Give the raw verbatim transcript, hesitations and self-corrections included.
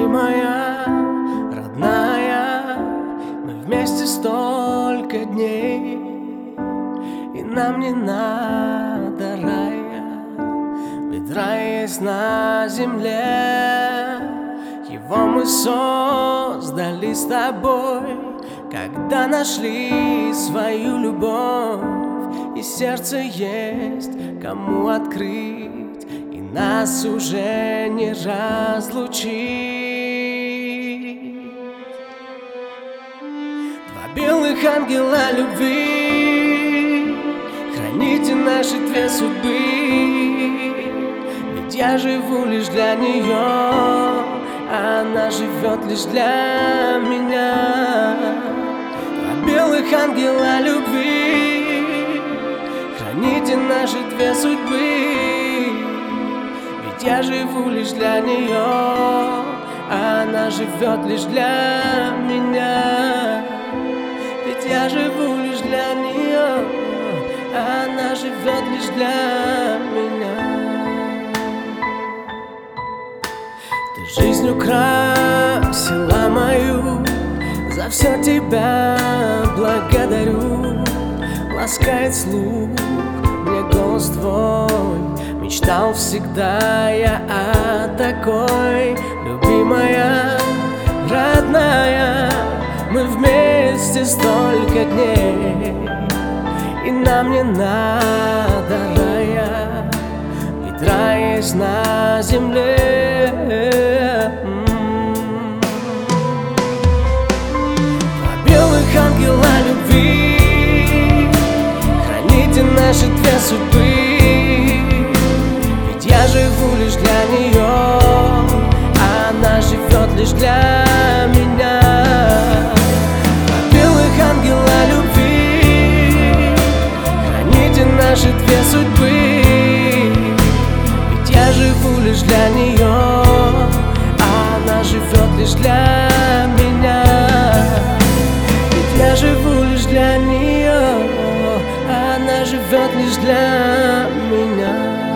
любимая, родная, мы вместе столько дней, и нам не надо рая, ведь рай есть на земле. Его мы создали с тобой, когда нашли свою любовь, и сердце есть кому открыть, и нас уже не разлучить. Два белых ангела любви, храните наши две судьбы, ведь я живу лишь для нее, а она живет лишь для меня. Два белых ангела любви, храните наши две судьбы, ведь я живу лишь для нее, а она живет лишь для меня. Ведь я живу лишь для нее, а она живет лишь для меня. Ты жизнь украсила мою, за все тебя благодарю. Ласкает слух мне голос твой, мечтал всегда я о такой. Любимая, родная, мы вместе столько дней, и нам не надо рая, ведь рай есть на земле. Два белых ангела любви, храните наши две судьбы, ведь я живу лишь для нее, а она живет лишь для меня. Два белых ангела любви, храните наши две судьбы, ведь я живу лишь для нее, а она живет лишь для меня. Ведь я живу лишь для нее, а она живет лишь для меня.